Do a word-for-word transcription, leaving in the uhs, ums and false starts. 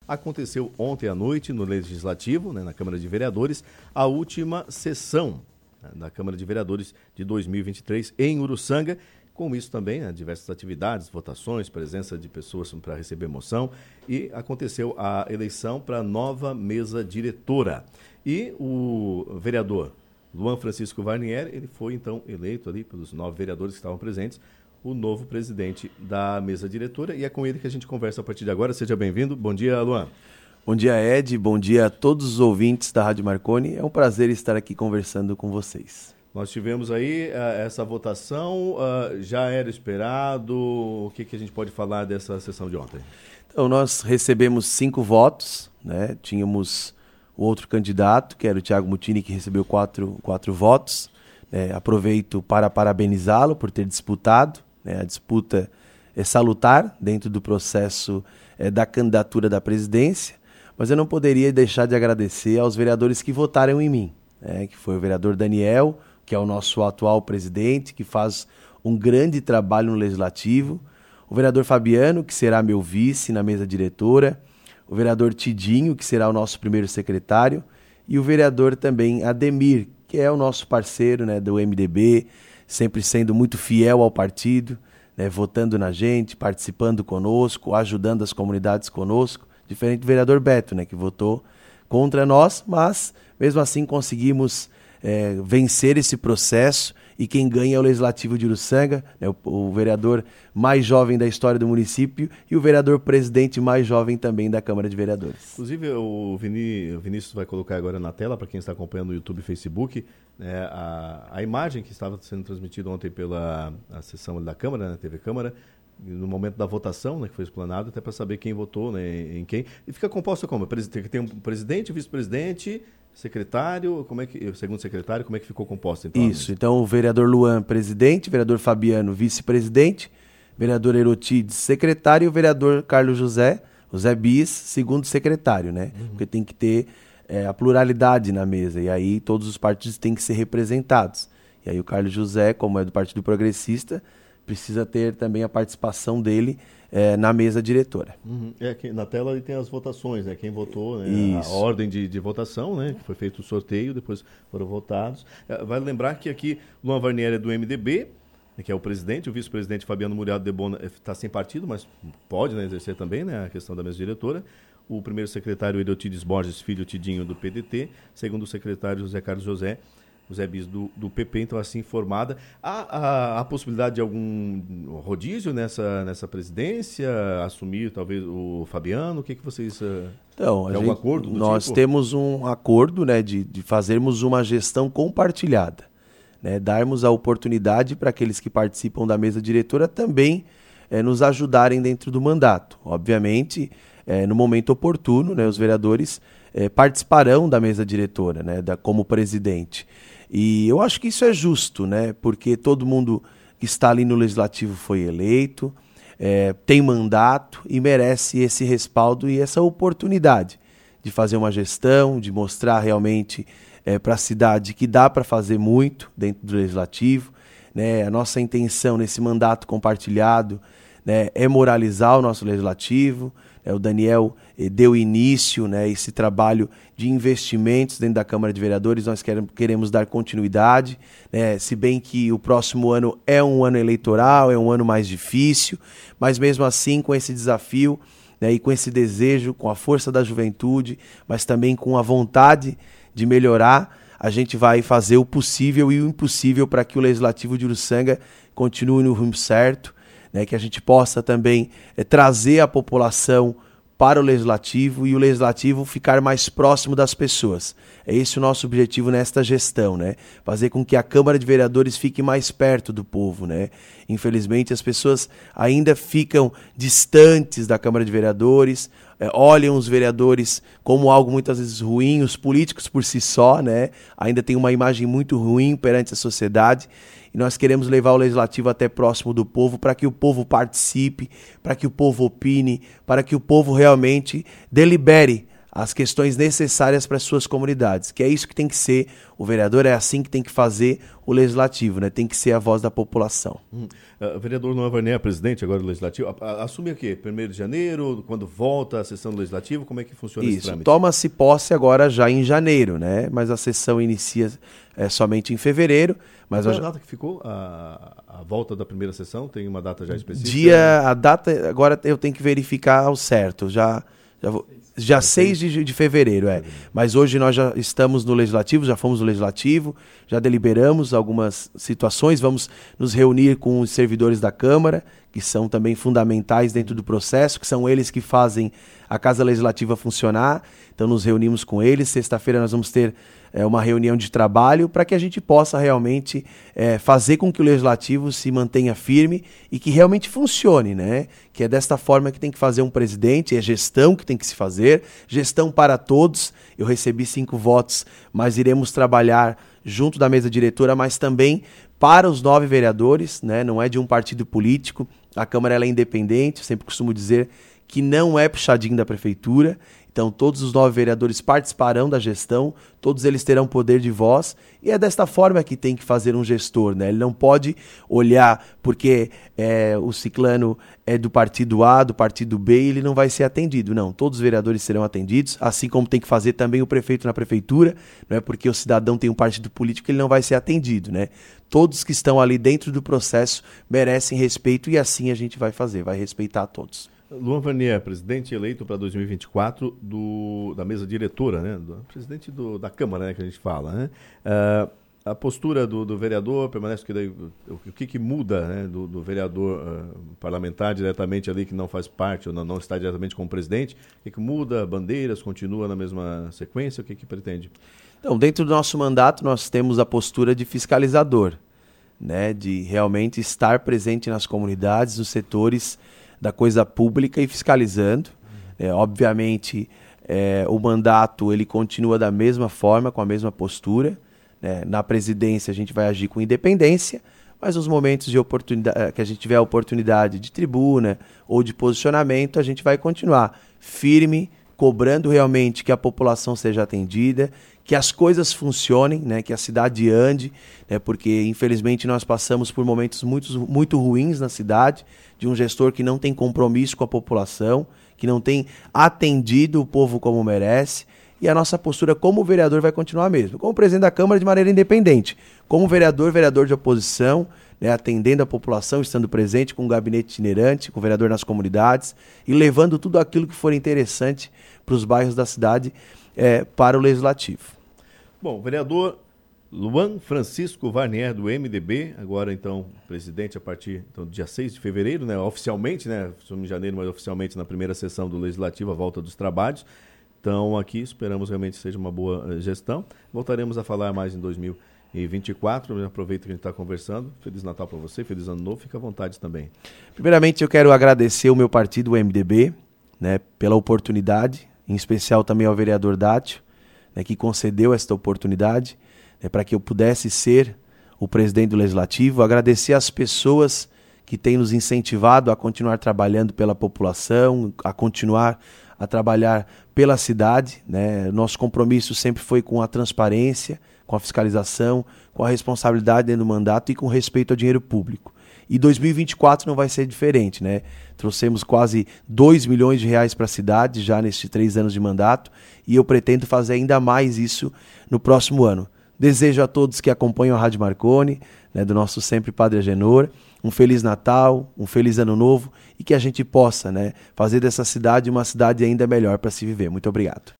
Aconteceu ontem à noite no Legislativo, né, na Câmara de Vereadores, a última sessão, né, da Câmara de Vereadores de dois mil e vinte e três em Uruçanga. Com isso também, né, diversas atividades, votações, presença de pessoas para receber moção, e aconteceu a eleição para a nova mesa diretora. E o vereador Luan Francisco Warnier, ele foi então eleito ali pelos nove vereadores que estavam presentes, o novo presidente da mesa diretora, e é com ele que a gente conversa a partir de agora. Seja bem-vindo. Bom dia, Luan. Bom dia, Ed. Bom dia a todos os ouvintes da Rádio Marconi. É um prazer estar aqui conversando com vocês. Nós tivemos aí uh, essa votação, uh, já era esperado, o que, que a gente pode falar dessa sessão de ontem? Então, nós recebemos cinco votos, né? Tínhamos o outro candidato, que era o Thiago Mutini, que recebeu quatro, quatro votos. É, aproveito para parabenizá-lo por ter disputado, né? A disputa é salutar dentro do processo é, da candidatura da presidência, mas eu não poderia deixar de agradecer aos vereadores que votaram em mim, né? Que foi o vereador Daniel, que é o nosso atual presidente, que faz um grande trabalho no Legislativo, o vereador Fabiano, que será meu vice na mesa diretora, o vereador Tidinho, que será o nosso primeiro secretário, e o vereador também Ademir, que é o nosso parceiro, né, do M D B, sempre sendo muito fiel ao partido, né, votando na gente, participando conosco, ajudando as comunidades conosco, diferente do vereador Beto, né, que votou contra nós, mas mesmo assim conseguimos É, vencer esse processo, e quem ganha é o Legislativo de Uruçanga, né, o, o vereador mais jovem da história do município e o vereador presidente mais jovem também da Câmara de Vereadores. Inclusive o, Viní, o Vinícius vai colocar agora na tela, para quem está acompanhando no YouTube e Facebook, né, a, a imagem que estava sendo transmitida ontem pela a sessão da Câmara, né, T V Câmara, no momento da votação, né, que foi explanado, até para saber quem votou, né, em quem. E fica composta como? Tem um presidente, vice-presidente, secretário, como é que, segundo secretário, como é que ficou composta? Então, Isso, então o vereador Luan, presidente, vereador Fabiano, vice-presidente, vereador Erotides, secretário, e o vereador Carlos José, o Zé Bis, segundo secretário, né? Uhum. Porque tem que ter é, a pluralidade na mesa, e aí todos os partidos têm que ser representados. E aí o Carlos José, como é do Partido Progressista, precisa ter também a participação dele é, na mesa diretora. Uhum. É, aqui, na tela ali tem as votações, né? Quem votou, né? Isso. A ordem de, de votação, né? Que foi feito o sorteio, depois foram votados. É, vale lembrar que aqui Luan Warnier é do M D B, que é o presidente, o vice-presidente Fabiano Muriado de Bona está sem partido, mas pode, né, exercer também, né, a questão da mesa diretora. O primeiro secretário Erotides Borges Filho Tidinho, do P D T, segundo secretário José Carlos José, o Zé Bis do, do P P, então assim formada. Há, há a possibilidade de algum rodízio nessa, nessa presidência, assumir talvez o Fabiano? O que, que vocês... Então, tem a algum gente, acordo do nós tipo? temos um acordo, né, de, de fazermos uma gestão compartilhada, né, darmos a oportunidade para aqueles que participam da mesa diretora também é, nos ajudarem dentro do mandato. Obviamente, é, no momento oportuno, né, os vereadores é, participarão da mesa diretora, né, da, como presidente. E eu acho que isso é justo, né? Porque todo mundo que está ali no Legislativo foi eleito, é, tem mandato e merece esse respaldo e essa oportunidade de fazer uma gestão, de mostrar realmente é, para a cidade que dá para fazer muito dentro do Legislativo, né? A nossa intenção nesse mandato compartilhado, né, é moralizar o nosso Legislativo. É, o Daniel eh, deu início, né, a esse trabalho de investimentos dentro da Câmara de Vereadores. Nós queremos, queremos dar continuidade, né, se bem que o próximo ano é um ano eleitoral, é um ano mais difícil, mas mesmo assim, com esse desafio, né, e com esse desejo, com a força da juventude, mas também com a vontade de melhorar, a gente vai fazer o possível e o impossível para que o Legislativo de Uruçanga continue no rumo certo, né, que a gente possa também é, trazer a população para o Legislativo e o Legislativo ficar mais próximo das pessoas. É esse o nosso objetivo nesta gestão, né? Fazer com que a Câmara de Vereadores fique mais perto do povo, né? Infelizmente, as pessoas ainda ficam distantes da Câmara de Vereadores, é, olham os vereadores como algo muitas vezes ruim, os políticos por si só, né? Ainda tem uma imagem muito ruim perante a sociedade. E nós queremos levar o Legislativo até próximo do povo, para que o povo participe, para que o povo opine, para que o povo realmente delibere as questões necessárias para as suas comunidades, que é isso que tem que ser, o vereador é assim que tem que fazer o legislativo, né? Tem que ser a voz da população. Hum. Uh, o vereador Luan Varnier é presidente agora do Legislativo, assume o quê? primeiro de janeiro, quando volta a sessão do Legislativo, como é que funciona isso, esse trâmite? Toma-se posse agora já em janeiro, né? Mas a sessão inicia é, somente em fevereiro. Mas Qual é a a data que ficou? A, a volta da primeira sessão? Tem uma data já específica? Dia, a data, agora eu tenho que verificar ao certo, já... já vou... Já seis de, de fevereiro, é. Mas hoje nós já estamos no Legislativo, já fomos no Legislativo, já deliberamos algumas situações, vamos nos reunir com os servidores da Câmara, que são também fundamentais dentro do processo, que são eles que fazem a Casa Legislativa funcionar. Então nos reunimos com eles, sexta-feira nós vamos ter é, uma reunião de trabalho para que a gente possa realmente é, fazer com que o Legislativo se mantenha firme e que realmente funcione, né? Que é desta forma que tem que fazer um presidente, é gestão que tem que se fazer, gestão para todos. Eu recebi cinco votos, mas iremos trabalhar junto da mesa diretora, mas também para os nove vereadores, né? Não é de um partido político, a Câmara ela é independente, eu sempre costumo dizer que não é puxadinho da Prefeitura. Então todos os nove vereadores participarão da gestão, todos eles terão poder de voz, e é desta forma que tem que fazer um gestor, né? Ele não pode olhar porque é, o ciclano é do partido A, do partido B, e ele não vai ser atendido. Não, todos os vereadores serão atendidos, assim como tem que fazer também o prefeito na prefeitura, não é porque o cidadão tem um partido político que ele não vai ser atendido, né? Todos que estão ali dentro do processo merecem respeito, e assim a gente vai fazer, vai respeitar a todos. Luan Varnier, presidente eleito para dois mil e vinte e quatro do, da mesa diretora, né? Do, presidente do, da Câmara, né, que a gente fala, né? Uh, a postura do, do vereador permanece, que daí, o, o que, que muda, né, do, do vereador uh, parlamentar diretamente ali, que não faz parte ou não, não está diretamente com o presidente? O que, que muda? Bandeiras continua na mesma sequência? O que, que pretende? Então, dentro do nosso mandato, nós temos a postura de fiscalizador, né? De realmente estar presente nas comunidades, nos setores da coisa pública e fiscalizando. Uhum. É, obviamente, é, o mandato ele continua da mesma forma, com a mesma postura. Né? Na presidência a gente vai agir com independência, mas nos momentos de oportunidade, que a gente tiver a oportunidade de tribuna ou de posicionamento, a gente vai continuar firme, cobrando realmente que a população seja atendida, que as coisas funcionem, né? Que a cidade ande, né? Porque infelizmente nós passamos por momentos muito, muito ruins na cidade, de um gestor que não tem compromisso com a população, que não tem atendido o povo como merece, e a nossa postura como vereador vai continuar a mesma. Como presidente da Câmara, de maneira independente. Como vereador, vereador de oposição, né, atendendo a população, estando presente com um gabinete itinerante, com o vereador nas comunidades, e levando tudo aquilo que for interessante para os bairros da cidade é, para o Legislativo. Bom, vereador Luan Francisco Varnier, do M D B, agora então presidente a partir então, do dia seis de fevereiro, né, oficialmente, né, somos em janeiro, mas oficialmente na primeira sessão do Legislativo, a volta dos trabalhos. Então aqui esperamos realmente que seja uma boa gestão. Voltaremos a falar mais em dois mil e vinte e quatro, aproveito que a gente está conversando. Feliz Natal para você, feliz Ano Novo, fica à vontade também. Primeiramente eu quero agradecer o meu partido, o M D B, né, pela oportunidade, em especial também ao vereador Dátio, né, que concedeu esta oportunidade, né, para que eu pudesse ser o presidente do Legislativo. Agradecer às pessoas que têm nos incentivado a continuar trabalhando pela população, a continuar a trabalhar pela cidade, né? Nosso compromisso sempre foi com a transparência, com a fiscalização, com a responsabilidade dentro do mandato e com respeito ao dinheiro público. E dois mil e vinte e quatro não vai ser diferente, né? Trouxemos quase dois milhões de reais para a cidade já nesses três anos de mandato, e eu pretendo fazer ainda mais isso no próximo ano. Desejo a todos que acompanham a Rádio Marconi, né, do nosso sempre Padre Agenor, um Feliz Natal, um Feliz Ano Novo, e que a gente possa, né, fazer dessa cidade uma cidade ainda melhor para se viver. Muito obrigado.